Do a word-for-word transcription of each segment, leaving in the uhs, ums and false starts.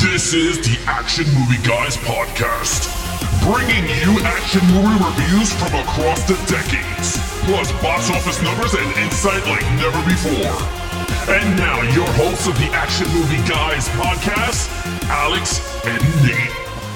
This is the Action Movie Guys podcast, bringing you action movie reviews from across the decades, plus box office numbers and insight like never before. And now, your hosts of the Action Movie Guys podcast, Alex and Nate.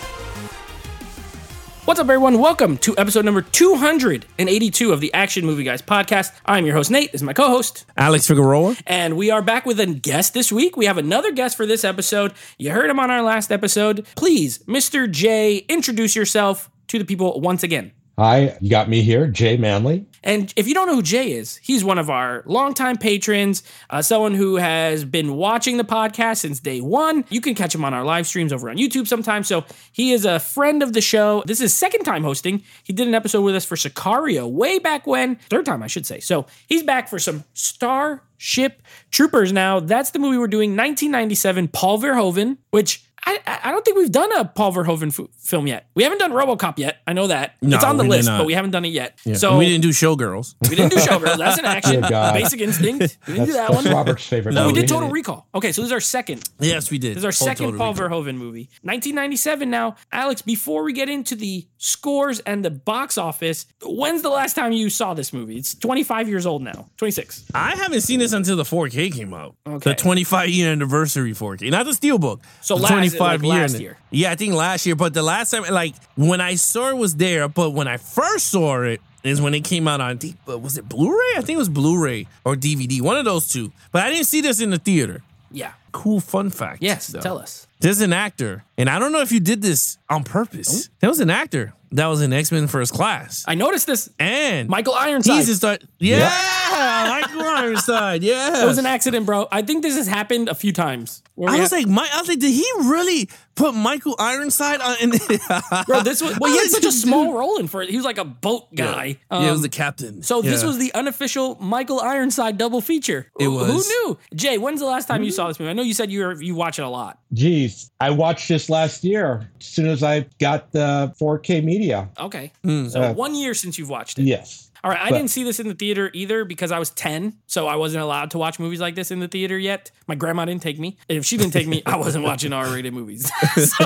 What's up, everyone? Welcome to episode number two hundred eighty-two of the Action Movie Guys podcast. I'm your host, Nate. This is my co-host, Alex Figueroa. And we are back with a guest this week. We have another guest for this episode. You heard him on our last episode. Please, Mister J, introduce yourself to the people once again. Hi, you got me here, Jay Manley. And if you don't know who Jay is, he's one of our longtime patrons, uh, someone who has been watching the podcast since day one. You can catch him on our live streams over on YouTube sometimes. So he is a friend of the show. This is his second time hosting. He did an episode with us for Sicario way back when. Third time, I should say. So he's back for some Starship Troopers now. That's the movie we're doing, nineteen ninety-seven, Paul Verhoeven, which... I, I don't think we've done a Paul Verhoeven f- film yet. We haven't done RoboCop yet. I know that. No, it's on the we list, did not. but we haven't done it yet. Yeah. So And we didn't do Showgirls. We didn't do Showgirls. That's an action. Dear God. Basic Instinct. We didn't That's, do that that's one. Robert's favorite No, we movie. did Total Recall. Okay, so this is our second. Yes, we did. This is our Full second Total Paul Recall. Verhoeven movie. nineteen ninety-seven now. Alex, before we get into the scores and the box office, when's the last time you saw this movie? It's twenty-five years old now. twenty-six. I haven't seen this until the four K came out. Okay. The twenty-five year anniversary four K. Not the Steelbook. So the last- twenty-five like last year. Yeah, I think last year. But the last time, like, when I saw it was there, but when I first saw it is when it came out on, D- uh, was it Blu-ray? I think it was Blu-ray or D V D. One of those two. But I didn't see this in the theater. Yeah. Cool fun fact. Yes, though. tell us. There's an actor, and I don't know if you did this on purpose. There was an actor that was in X-Men First Class. I noticed this. And Michael Ironside. he's a start. Yeah, Michael Ironside. Yeah, It was an accident, bro. I think this has happened a few times. where we I was have- like, my, I was like, did he really put Michael Ironside on? In bro, this was, well, he I had was such a like, small dude. role in for it. He was like a boat guy. Yeah, yeah, it was Um, the captain. So this Yeah. was the unofficial Michael Ironside double feature. It Who- was. Who knew? Jay, when's the last time you saw this movie? I know you said you were, you watch it a lot. Jeez, I watched this last year as soon as I got the four K media. Okay. Hmm. So Uh, one year since you've watched it. Yes. All right. I but- didn't see this in the theater either because I was ten. So I wasn't allowed to watch movies like this in the theater yet. My grandma didn't take me. And if she didn't take me, I wasn't watching R rated movies. So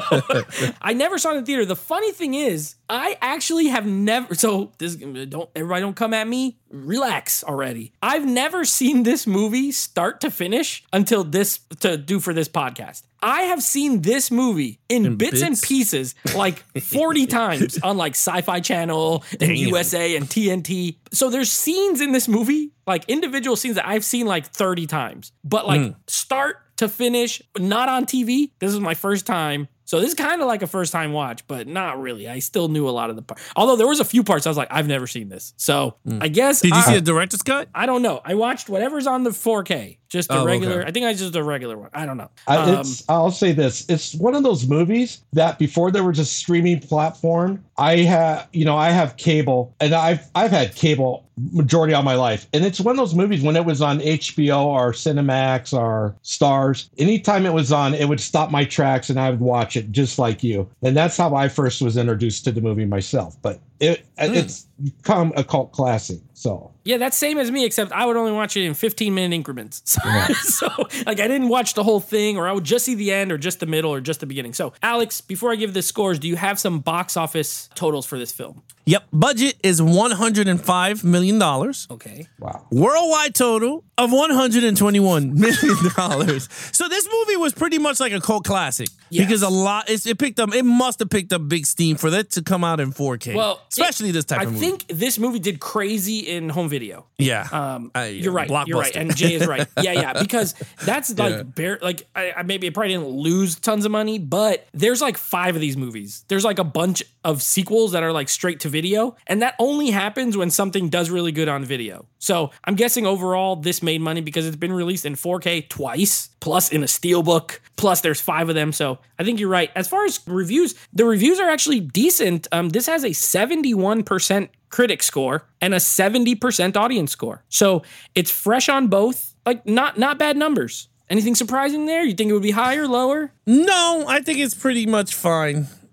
I never saw it in the theater. The funny thing is, I actually have never, so this, don't, everybody don't come at me. Relax already. I've never seen this movie start to finish until this, to do for this podcast. I have seen this movie in, In bits, and bits? pieces like forty times on like Sci-Fi Channel and Damn. U S A and T N T. So there's scenes in this movie, like individual scenes that I've seen like thirty times. But like start to finish, not on T V. This is my first time. So this is kind of like a first time watch, but not really. I still knew a lot of the parts. Although there was a few parts I was like, I've never seen this. So I guess Did you I, see the director's cut? I don't know. I watched whatever's on the four K. Just a Oh, okay. regular. I think I just a regular one. I don't know. I, Um, it's, I'll say this. It's one of those movies that before there was a streaming platform, I have, you know, I have cable and I've, I've had cable majority of my life. And it's one of those movies when it was on H B O or Cinemax or Stars, anytime it was on, it would stop my tracks and I would watch it just like you. And that's how I first was introduced to the movie myself. But it, it's become a cult classic. So Yeah, that's same as me, except I would only watch it in fifteen minute increments. So, so, like, I didn't watch the whole thing, or I would just see the end, or just the middle, or just the beginning. So, Alex, before I give the scores, do you have some box office totals for this film? Yep. Budget is one hundred five million dollars. Okay. wow. Worldwide total of one hundred twenty-one million dollars. So this movie was pretty much like a cult classic Yes. because a lot it's, it picked up. It must have picked up big steam for that to come out in four K. Well, especially it- this type I of movie. think this movie did crazy in home video. Yeah. Um, Uh, you're right. You're right, blockbuster. and Jay is right. Yeah, yeah, because that's like Yeah. bare. Like, I, I maybe I probably didn't lose tons of money, but there's like five of these movies. There's like a bunch of sequels that are like straight to video, and that only happens when something does really good on video. So I'm guessing overall this made money because it's been released in four K twice, plus in a steelbook, plus there's five of them. So I think you're right. As far as reviews, the reviews are actually decent. Um, this has a seventy-one percent critic score and a seventy percent audience score. So it's fresh on both. Like, not not bad numbers. Anything surprising there? You think it would be higher, lower? No, I think it's pretty much fine.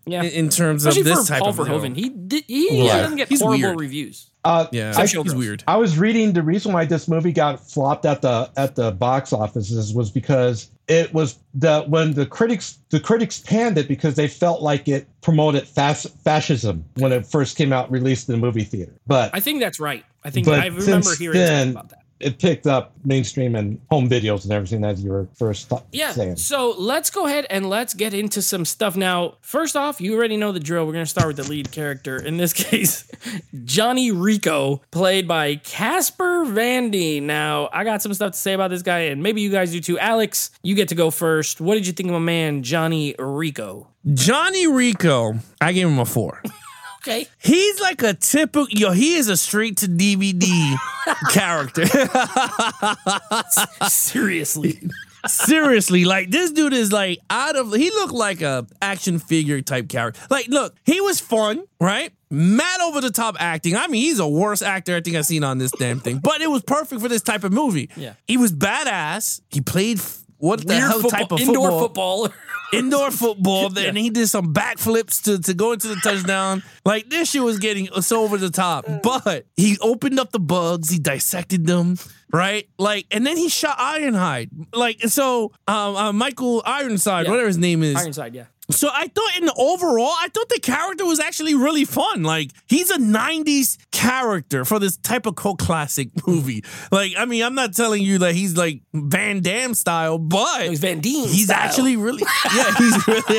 Yeah. in, in terms Especially of this for type Paul of Verhoeven. He did, he Yeah. doesn't get He's horrible weird. reviews. Uh, Yeah, I, he's Showgirls. weird. I was reading the reason why this movie got flopped at the at the box offices was because it was the when the critics the critics panned it because they felt like it promoted fas- fascism when it first came out, released in the movie theater. But I think that's right. I think But I remember since hearing something then- about that. it picked up mainstream and home videos and everything, as you were first th- Yeah. saying. So let's go ahead and let's get into some stuff now. First off, you already know the drill. We're going to start with the lead character. In this case, Johnny Rico, played by Casper Van Dien. Now, I got some stuff to say about this guy, and maybe you guys do too. Alex, you get to go first. What did you think of my man, Johnny Rico? Johnny Rico, I gave him a four. Okay. He's like a typical, yo, he is a straight to D V D character. Seriously. Seriously, like this dude is like out of, he looked like a action figure type character. Like, look, he was fun, right? Mad over the top acting. I mean, he's a worst actor I think I've seen on this damn thing, but it was perfect for this type of movie. Yeah. He was badass. He played f- what the Weird hell football, type of indoor football? football. Indoor football, then Yeah. and he did some backflips to, to go into the touchdown. Like, this shit was getting so over the top. But he opened up the bugs, he dissected them, right? Like, and then he shot Ironhide. Like, so um, uh, Michael Ironside, Yeah. whatever his name is. Ironside, yeah. So I thought in the overall, I thought the character was actually really fun. Like, he's a nineties character for this type of cult classic movie. Like, I mean, I'm not telling you that he's like Van Damme style, but It was Van Dien he's style. actually really, yeah, he's really.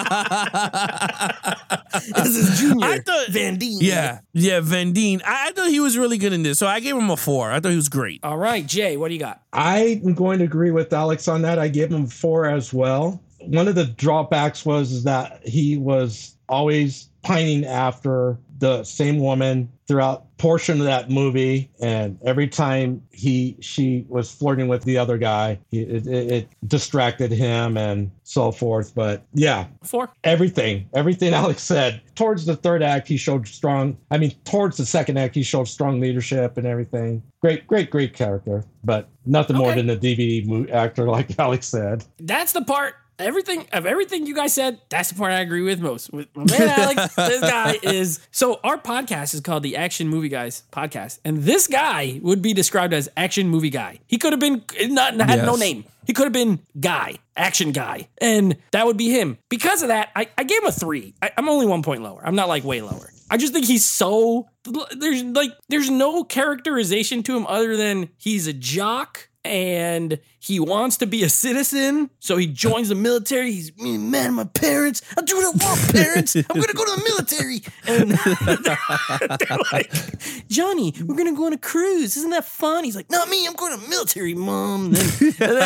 This is Junior I thought- Van Dien. Yeah, yeah, Van Dien. I, I thought he was really good in this, so I gave him a four. I thought he was great. All right, Jay, what do you got? I'm going to agree with Alex on that. I gave him four as well. One of the drawbacks was is that he was always pining after the same woman throughout portion of that movie, and every time he she was flirting with the other guy, he, it, it, it distracted him and so forth. But yeah, Four. everything, everything Alex said. Towards the third act, he showed strong. I mean, towards the second act, he showed strong leadership and everything. Great, great, great character, but nothing more Okay. than a D V D mo- actor, like Alex said. That's the part. Everything of everything you guys said, that's the part I agree with most. With my man Alex, this guy is so our podcast is called the Action Movie Guys Podcast, and this guy would be described as Action Movie Guy. He could have been not had no Yes. name. He could have been Guy, Action Guy, and that would be him. Because of that, I, I gave him a three. I, I'm only one point lower. I'm not like way lower. I just think he's so there's like there's no characterization to him other than he's a jock. And he wants to be a citizen, so he joins the military. He's me mad at my parents. I'm doing what I want, parents. I'm gonna go to the military. And they're like, Johnny, we're gonna go on a cruise. Isn't that fun? He's like, not me. I'm going to the military, mom. And then, and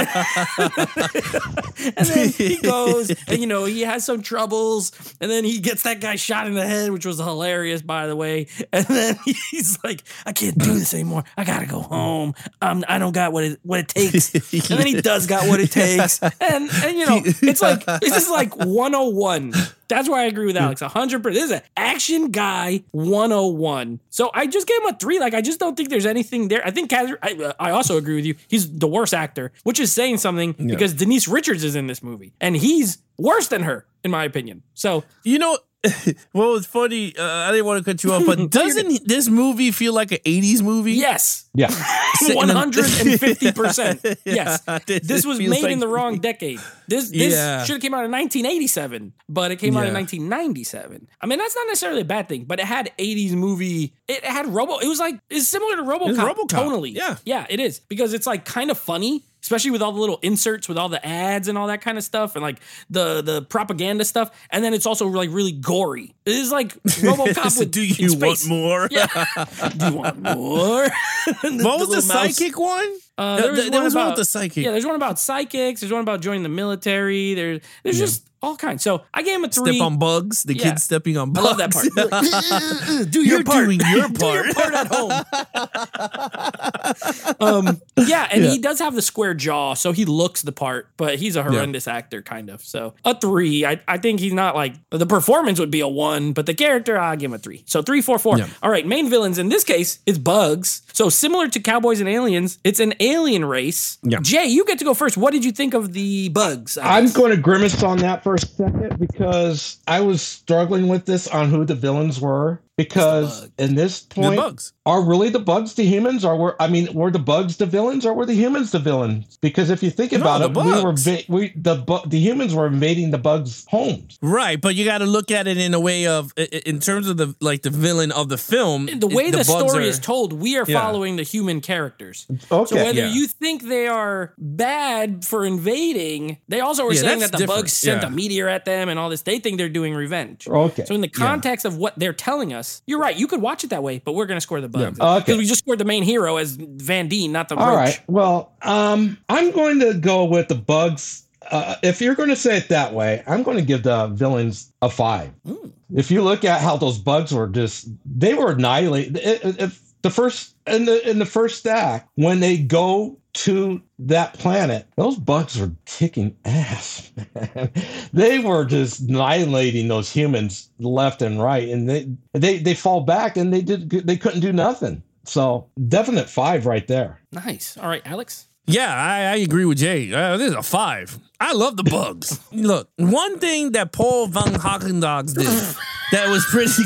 then, and then he goes, and you know, he has some troubles, and then he gets that guy shot in the head, which was hilarious, by the way. And then he's like, I can't do this anymore. I gotta go home. Um, I don't got what it what it takes. And then he does got what it takes. And and you know, it's like this is like one oh one. That's why I agree with Alex. one hundred percent. This is an action guy one oh one. So I just gave him a three. Like, I just don't think there's anything there. I think Kaz, I, I also agree with you. He's the worst actor, which is saying something because Denise Richards is in this movie. And he's worse than her, in my opinion. So, You know, what was funny, uh, I didn't want to cut you off, but doesn't this movie feel like an eighties movie? yes. Yeah. one hundred fifty percent. Yes. This- This it was feels made like- in the wrong decade. This this Yeah. should have came out in nineteen eighty-seven, but it came out in Yeah. nineteen ninety-seven. I mean, that's not necessarily a bad thing, but it had eighties movie. It had Robo. It was like it's similar to RoboCop, RoboCop. tonally. Yeah. Yeah, it is because it's like kind of funny. Especially with all the little inserts, with all the ads and all that kind of stuff, and like the the propaganda stuff, and then it's also like really gory. It is like RoboCop So with do in you want space. more? Yeah. Do you want more? What was the psychic one? Uh, There- there was, there one, was one about, with the psychic. Yeah, there's one about psychics. There's one about joining the military. There's there's just all kinds. So I gave him a three. Step on bugs. The Yeah. kids stepping on I bugs. love that part. You're like, "Uh, uh, uh, do your You're part. doing your Do your part. part at home. um, yeah, and Yeah. he does have the square jaw, so he looks the part, but he's a horrendous actor, kind of. So a three. I, I think he's not like the performance would be a one, but the character, I'll give him a three. So three, four, four. Yeah. All right, main villains in this case is bugs. So similar to Cowboys and Aliens, it's an alien race. Yeah. Jay, you get to go first. What did you think of the bugs? I I'm guess? going to grimace on that for a second because I was struggling with this on who the villains were. Because in this point, the bugs. Are really the bugs the humans, or were I mean, were the bugs the villains, or were the humans the villains? Because if you think No, about the it, we were bugs. va- we the bu- the humans were invading the bugs' homes. Right, but you got to look at it in a way of, i- i- in terms of the like the villain of the film. The way the, bugs story are- is told, we are Yeah. following the human characters. Okay, So whether Yeah. you think they are bad for invading, they also were Yeah, saying that's that the different. bugs sent Yeah. a meteor at them and all this. They think they're doing revenge. Okay. So in the context of what they're telling us, you're right. You could watch it that way, but we're going to score the bugs. Okay. Because we just scored the main hero as Van Dien, not the All roach. right. Well, um, I'm going to go with the bugs. Uh, if you're going to say it that way, I'm going to give the villains a five. Mm. If you look at how those bugs were just, they were annihilated. If the first in the in the first act, when they go to that planet, those bugs were kicking ass, man. They were just annihilating those humans left and right, and they they they fall back and they did they couldn't do nothing. So definite five right there. Nice. All right, Alex. Yeah, I, I agree with Jay. Uh, this is a five. I love the bugs. Look, one thing that Paul Van Hagendogs did that was pretty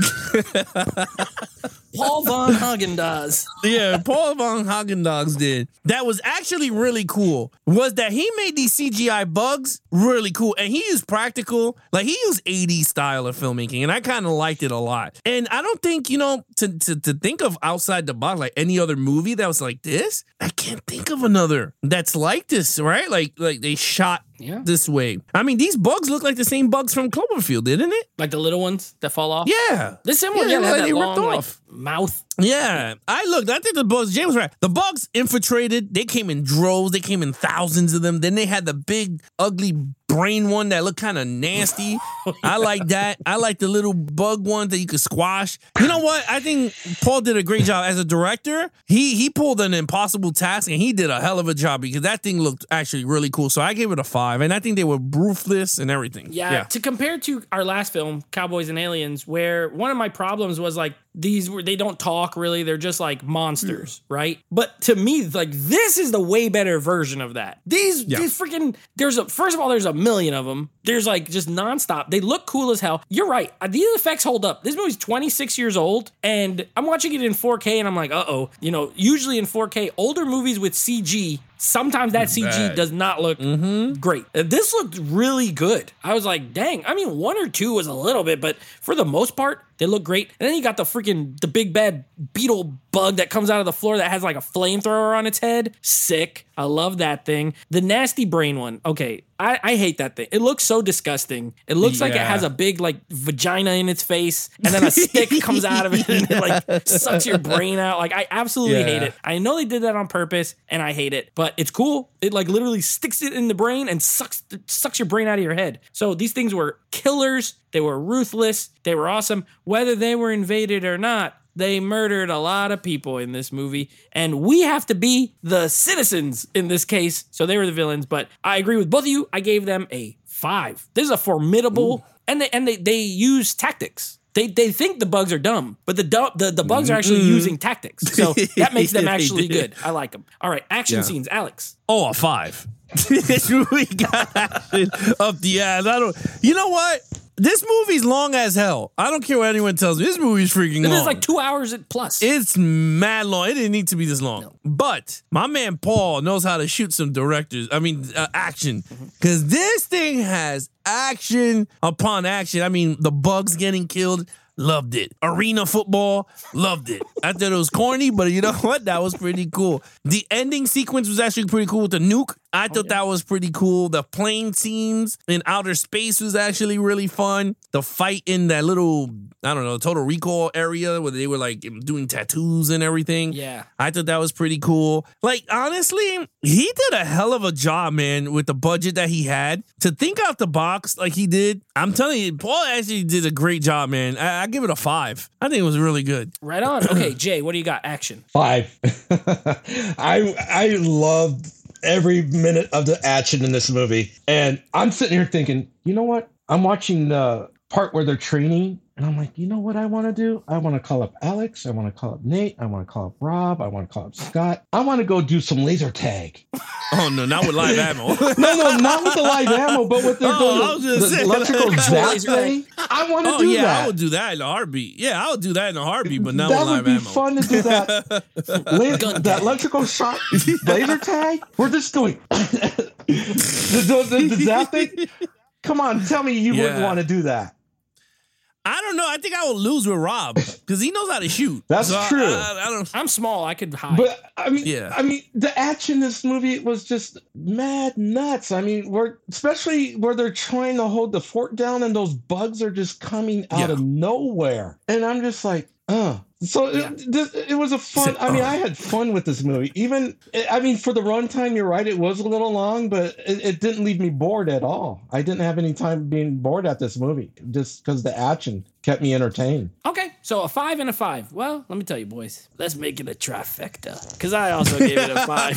good. Paul Von Hagen-Dazs. Yeah, Paul Von Hagendogs did. That was actually really cool. Was that he made these C G I bugs really cool, and he used practical, like he used eighties style of filmmaking, and I kind of liked it a lot. And I don't think, you know, to, to to think of outside the box, like any other movie that was like this, I can't think of another that's like this, right? Like like they shot Yeah. this way. I mean, these bugs look like the same bugs from Cloverfield, didn't it? Like the little ones that fall off? Yeah. The similar, Yeah, yeah, they like had they that ripped long like, off. mouth. Yeah, I looked. I think the bugs. James was right. The bugs infiltrated. They came in droves. They came in thousands of them. Then they had the big, ugly brain one that looked kind of nasty. I like that. I like the little bug ones that you could squash. You know what? I think Paul did a great job as a director. He he pulled an impossible task and he did a hell of a job because that thing looked actually really cool. So I gave it a five, and I think they were ruthless and everything. Yeah, to compare to our last film, Cowboys and Aliens, where one of my problems was like these were they don't talk really, they're just like monsters, right? But to me, like this is the way better version of that. These Yeah. these freaking there's a first of all, there's a million of them. There's like just nonstop. They look cool as hell. You're right. Uh, These effects hold up. This movie's twenty-six years old, and I'm watching it in four K, and I'm like, uh oh. You know, usually in four K, older movies with C G. Sometimes that C G bad. does not look great. Uh, This looked really good. I was like, dang. I mean, one or two was a little bit, but for the most part, they look great. And then you got the freaking, the big bad beetle bug that comes out of the floor that has like a flamethrower on its head. Sick. I love that thing. The nasty brain one. Okay. I, I hate that thing. It looks so disgusting. It looks like it Yeah. has a big like vagina in its face, and then a stick comes out of it and it like sucks your brain out. Like I absolutely Yeah. hate it. I know they did that on purpose, and I hate it, but it's cool. It like literally sticks it in the brain and sucks sucks your brain out of your head. So these things were killers. They were ruthless. They were awesome. Whether they were invaded or not, they murdered a lot of people in this movie, and we have to be the citizens in this case. So they were the villains, but I agree with both of you. I gave them a five. This is a formidable, Ooh. and they and they they use tactics. They they think the bugs are dumb, but the du- the, the bugs are actually using tactics. So that makes them They actually did. good. I like them. All right, action Yeah. scenes, Alex. Oh, a five. This movie got action up the ass. I don't. You know what? This movie's long as hell. I don't care what anyone tells me. This movie's freaking It long. is like two hours plus. It's mad long. It didn't need to be this long. But my man Paul knows how to shoot some directors. I mean, uh, action. Because this thing has action upon action. I mean, the bugs getting killed. Loved it. Arena football, loved it. I thought it was corny, but you know what? That was pretty cool. The ending sequence was actually pretty cool with the nuke. I thought that was pretty cool. The plane scenes in outer space was actually really fun. The fight in that little, I don't know, Total Recall area where they were like doing tattoos and everything. Yeah. I thought that was pretty cool. Like, honestly, he did a hell of a job, man, with the budget that he had. To think out the box like he did, I'm telling you, Paul actually did a great job, man. I, I give it a five. I think it was really good. Right on. Okay, Jay, what do you got? Action. Five. I I loved every minute of the action in this movie, and I'm sitting here thinking, you know what? I'm watching the part where they're training, And I'm like, you know what I want to do? I want to call up Alex. I want to call up Nate. I want to call up Rob. I want to call up Scott. I want to go do some laser tag. Oh, no, not with live ammo. no, no, not with the live ammo, but with the, oh, the, the, say, electrical like, zap thing. I want to oh, do yeah, that. I would do that in a heartbeat. Yeah, I would do that in a heartbeat, but not that with live ammo. That would be fun to do that. La- that electrical shot laser tag. We're just doing the, the, the, the zap thing. Come on, tell me you yeah. wouldn't want to do that. I don't know. I think I would lose with Rob because he knows how to shoot. That's so true. I, I, I don't. I'm small. I could hide. But I mean, yeah. I mean, the action in this movie was just mad nuts. I mean, we're especially where they're trying to hold the fort down and those bugs are just coming out yeah. of nowhere, and I'm just like, uh. So yeah. it, it was a fun. I mean, I had fun with this movie. Even, I mean, for the runtime, you're right, it was a little long, but it, it didn't leave me bored at all. I didn't have any time being bored at this movie, just because the action kept me entertained. Okay, so a five and a five. Well, let me tell you, boys, let's make it a trifecta, because I also gave it a five.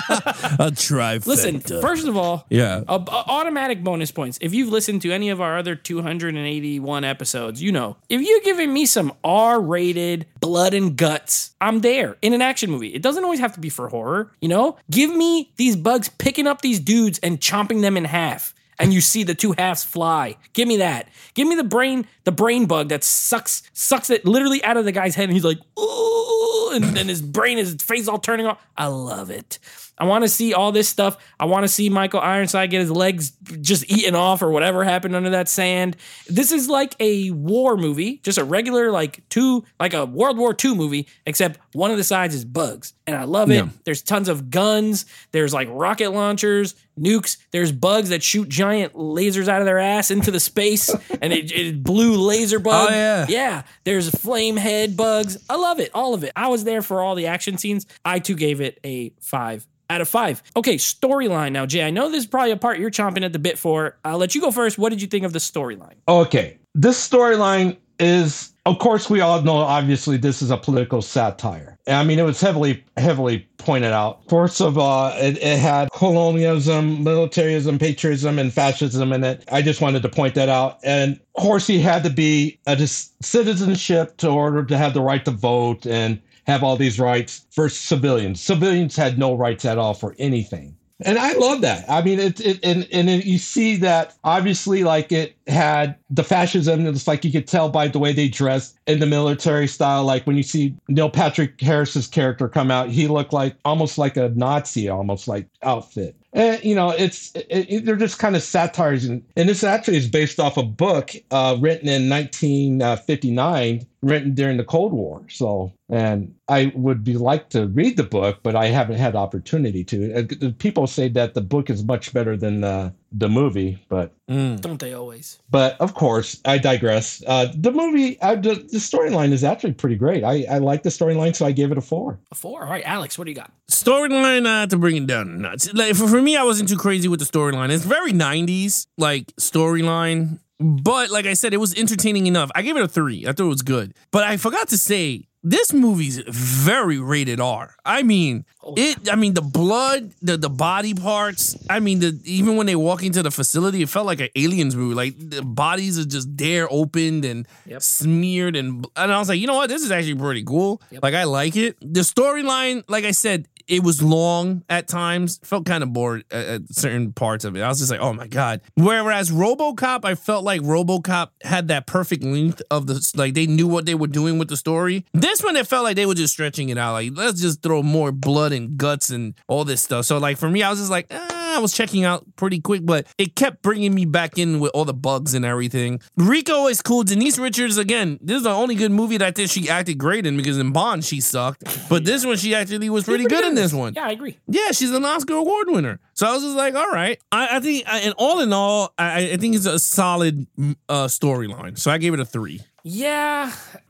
A trifecta. Listen, first of all, yeah, a, a automatic bonus points. If you've listened to any of our other two hundred eighty-one episodes, you know, if you're giving me some R-rated blood and guts, I'm there in an action movie. It doesn't always have to be for horror, you know? Give me these bugs picking up these dudes and chomping them in half. And you see the two halves fly. Give me that. Give me the brain, the brain bug that sucks, sucks it literally out of the guy's head, and he's like, ooh, and then his brain, his face is all turning off. I love it. I want to see all this stuff. I want to see Michael Ironside get his legs just eaten off or whatever happened under that sand. This is like a war movie, just a regular like two, like a World War Two movie, except one of the sides is bugs. And I love it. Yeah. There's tons of guns. There's like rocket launchers, nukes. There's bugs that shoot giant lasers out of their ass into the space, and it, it blue laser bug. Oh, yeah. Yeah. There's flame head bugs. I love it. All of it. I was there for all the action scenes. I too gave it a five out of five. Okay, storyline now, Jay. I know this is probably a part you're chomping at the bit for. I'll let you go first. What did you think of the storyline? Okay, this storyline is, of course, we all know, obviously, this is a political satire. I mean, it was heavily, heavily pointed out. Of course, of uh, it, it had colonialism, militarism, patriotism, and fascism in it. I just wanted to point that out. And Horsey had to be a citizenship to order to have the right to vote and have all these rights for civilians. Civilians had no rights at all for anything. And I love that. I mean, it, it and, and it, you see that obviously, like, it had the fascism. It's like you could tell by the way they dressed in the military style. Like when you see Neil Patrick Harris's character come out, he looked like almost like a Nazi, almost like outfit. And, you know, it's it, it, they're just kind of satires. And, and this actually is based off a book uh, written in nineteen fifty-nine, written during the Cold War. So, and I would be like to read the book, but I haven't had opportunity to. Uh, people say that the book is much better than the, the movie, but mm. don't they always? But of course, I digress. Uh, the movie, uh, the, the storyline is actually pretty great. I, I like the storyline, so I gave it a four. A four? All right, Alex, what do you got? Storyline, uh, to bring it down nuts. Like, for, for me, I wasn't too crazy with the storyline. It's very nineties, like, storyline. But like I said, it was entertaining enough. I gave it a three. I thought it was good. But I forgot to say, this movie's very rated R. I mean, it. I mean, the blood, the the body parts. I mean, the even when they walk into the facility, it felt like an Aliens movie. Like the bodies are just there, opened and yep. smeared, and and I was like, you know what, this is actually pretty cool. Yep. Like I like it. The storyline, like I said, it was long at times. Felt kind of bored at, at certain parts of it. I was just like, oh my God. Whereas RoboCop, I felt like RoboCop had that perfect length of the, like they knew what they were doing with the story. This one, it felt like they were just stretching it out. Like, let's just throw more blood and guts and all this stuff. So like for me, I was just like, ah, I was checking out pretty quick, but it kept bringing me back in with all the bugs and everything. Rico is cool. Denise Richards, again, this is the only good movie that I think she acted great in, because in Bond, she sucked. But this one, she actually was pretty, pretty good in this one. Yeah, I agree. Yeah, she's an Oscar award winner. So I was just like, all right. I, I think, and all in all, I, I think it's a solid uh, storyline. So I gave it a three. Yeah,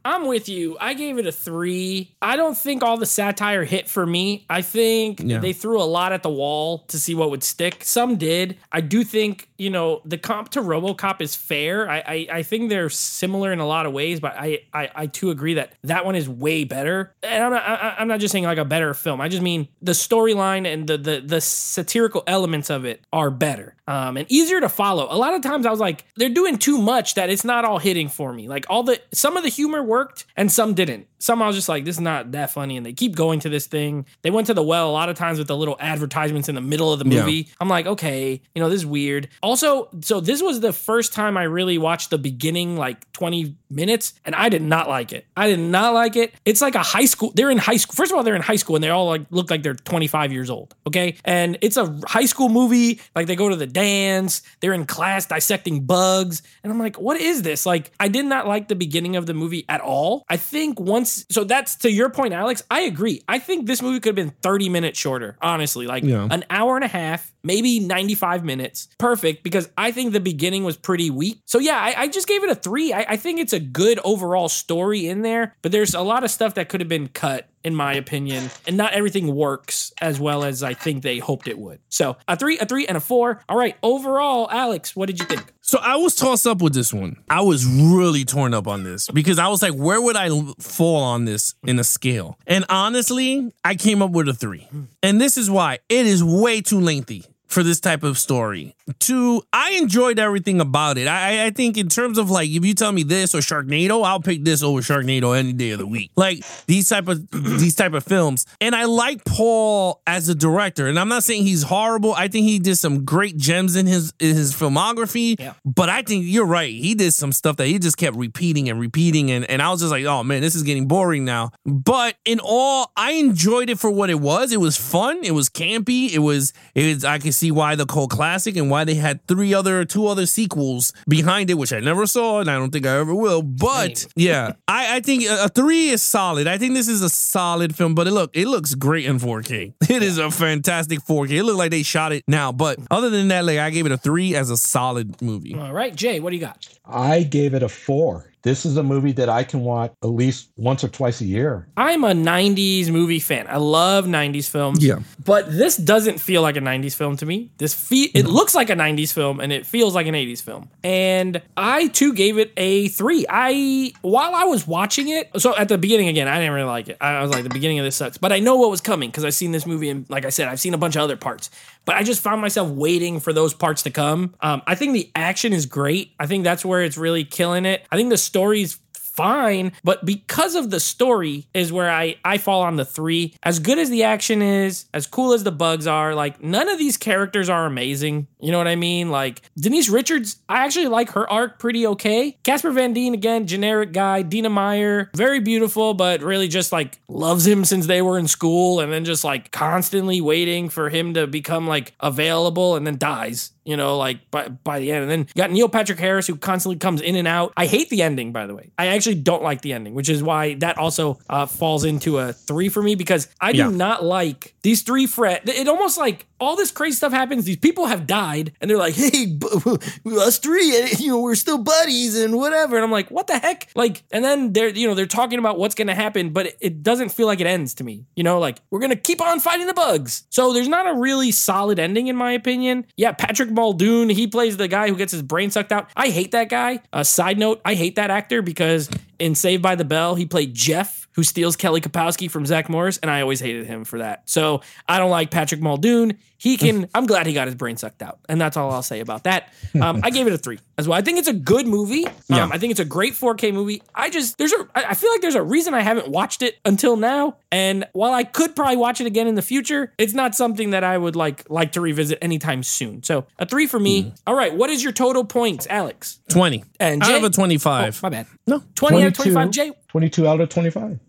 I'm with you. I gave it a three. I don't think all the satire hit for me. I think Yeah. they threw a lot at the wall to see what would stick. Some did. I do think, you know, the comp to RoboCop is fair. I I, I think they're similar in a lot of ways, but I, I I too agree that that one is way better. And I'm not I, I'm not just saying like a better film. I just mean the storyline and the the the satirical elements of it are better. Um, and easier to follow. A lot of times I was like, they're doing too much that it's not all hitting for me. Like all the some of the humor worked and some didn't. Some I was just like, this is not that funny, and they keep going to this thing. They went to the well a lot of times with the little advertisements in the middle of the movie. Yeah. I'm like, okay, you know, this is weird. Also, so this was the first time I really watched the beginning, like twenty minutes, and I did not like it. I did not like it. It's like a high school. They're in high school. First of all, they're in high school, and they all like look like they're twenty-five years old. Okay, and it's a high school movie. Like they go to the dance. They're in class dissecting bugs, and I'm like, what is this? Like, I did not like the beginning of the movie at all. I think once. So that's to your point, Alex. I agree. I think this movie could have been thirty minutes shorter, honestly. Like yeah. an hour and a half, maybe ninety-five minutes. Perfect, because I think the beginning was pretty weak. So yeah, I, I just gave it a three. I, I think it's a good overall story in there, but there's a lot of stuff that could have been cut, in my opinion, and not everything works as well as I think they hoped it would. So a three, a three, and a four. All right, overall, Alex, what did you think? So I was tossed up with this one. I was really torn up on this because I was like, where would I fall on this in a scale? And honestly, I came up with a three. And this is why. It is way too lengthy for this type of story. Two, I enjoyed everything about it. I, I think in terms of like, if you tell me this or Sharknado, I'll pick this over Sharknado any day of the week. Like these type of these type of films. And I like Paul as a director. And I'm not saying he's horrible. I think he did some great gems in his in his filmography. Yeah. But I think you're right. He did some stuff that he just kept repeating and repeating. And, and I was just like, oh man, this is getting boring now. But in all, I enjoyed it for what it was. It was fun. It was campy. It was, it was I can see why the cult classic and why they had three other two other sequels behind it, which I never saw and I don't think I ever will. But Same. yeah, I, I think a, a three is solid. I think this is a solid film, but it look it looks great in four K. It is a fantastic four K. It looked like they shot it now. But other than that, like I gave it a three as a solid movie. All right, Jay, what do you got? I gave it a four. This is a movie that I can watch at least once or twice a year. I'm a nineties movie fan. I love nineties films. Yeah. But this doesn't feel like a nineties film to me. This fe- It looks like a nineties film and it feels like an eighties film. And I too gave it a three. I, while I was watching it, so at the beginning again, I didn't really like it. I was like, the beginning of this sucks. But I know what was coming because I've seen this movie and like I said, I've seen a bunch of other parts. But I just found myself waiting for those parts to come. Um, I think the action is great. I think that's where it's really killing it. I think the story's fine, but because of the story is where I, I fall on the three. As good as the action is, as cool as the bugs are, like none of these characters are amazing. You know what I mean? Like Denise Richards, I actually like her arc pretty okay. Casper Van Dien, again, generic guy. Dina Meyer, very beautiful, but really just like loves him since they were in school and then just like constantly waiting for him to become like available and then dies. You know, like by, by the end. And then you got Neil Patrick Harris who constantly comes in and out. I hate the ending, by the way. I actually don't like the ending, which is why that also uh, falls into a three for me because I do yeah. not like these three friends. It almost like all this crazy stuff happens. These people have died and they're like, hey, b- b- us three, you know, we're still buddies and whatever. And I'm like, what the heck? Like, and then they're, you know, they're talking about what's going to happen, but it, it doesn't feel like it ends to me. You know, like we're going to keep on fighting the bugs. So there's not a really solid ending in my opinion. Yeah, Patrick Muldoon, he plays the guy who gets his brain sucked out. I hate that guy. A uh, side note, I hate that actor because in Saved by the Bell, he played Jeff, who steals Kelly Kapowski from Zach Morris, and I always hated him for that. So I don't like Patrick Muldoon. He can, I'm glad he got his brain sucked out, and that's all I'll say about that. Um, I gave it a three as well. I think it's a good movie. Um, yeah. I think it's a great four K movie. I just, there's a, I feel like there's a reason I haven't watched it until now, and while I could probably watch it again in the future, it's not something that I would like like to revisit anytime soon. So a three for me. Mm. All right, what is your total points, Alex? twenty. And Jay? I have a twenty-five. Oh, my bad. No. twenty out of twenty-five, Jay? twenty-two out of twenty-five.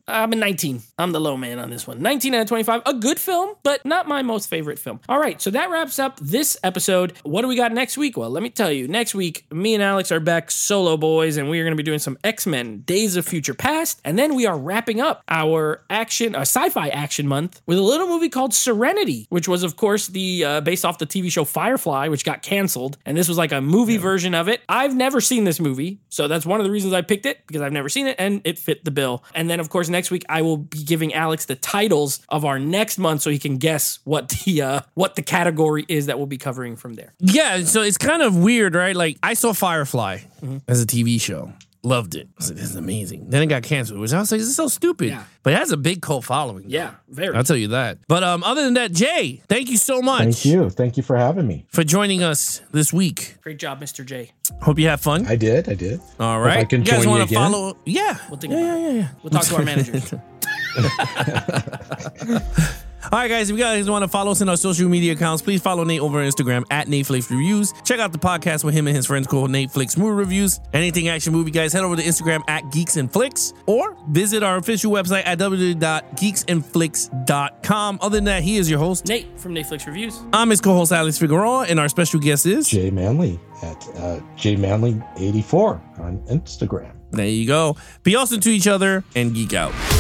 I'm a nineteen. I'm the low man on this one. nineteen out of twenty-five. A good film, but not my most favorite film. All right, so that wraps up this episode. What do we got next week? Well, let me tell you. Next week, me and Alex are back solo, boys, and we are going to be doing some X-Men Days of Future Past, and then we are wrapping up our action, uh, sci-fi action month with a little movie called Serenity, which was, of course, the uh, based off the T V show Firefly, which got canceled, and this was like a movie yeah. version of it. I've never seen this movie, so that's one of the reasons I picked it, because I've never seen it, and it fit the bill. And then, of course, next week, I will be giving Alex the titles of our next month so he can guess what the uh, what the category is that we'll be covering from there. Yeah, so it's kind of weird, right? Like, I saw Firefly mm-hmm. as a T V show. Loved it. I was like, this is amazing. Then it got canceled, which I was like, this is so stupid. Yeah. But it has a big cult following. Though. Yeah, very. I'll tell you that. But um, other than that, Jay, thank you so much. Thank you. Thank you for having me. For joining us this week. Great job, Mister J. Hope you have fun. I did. I did. All right. If I can you guys join want you to again? follow? Yeah. We'll think yeah, about yeah, it. yeah, yeah. We'll talk to our managers. All right, guys, if you guys want to follow us in our social media accounts, please follow Nate over on Instagram at Nateflix Reviews. Check out the podcast with him and his friends called Nateflix Movie Reviews. Anything action movie, guys, head over to Instagram at Geeks and Flicks or visit our official website at w w w dot geeks and flicks dot com. Other than that, he is your host, Nate from Nateflix Reviews. I'm his co-host, Alex Figueroa, and our special guest is Jay Manley at uh, Jay Manley eighty-four on Instagram. There you go. Be awesome to each other and geek out.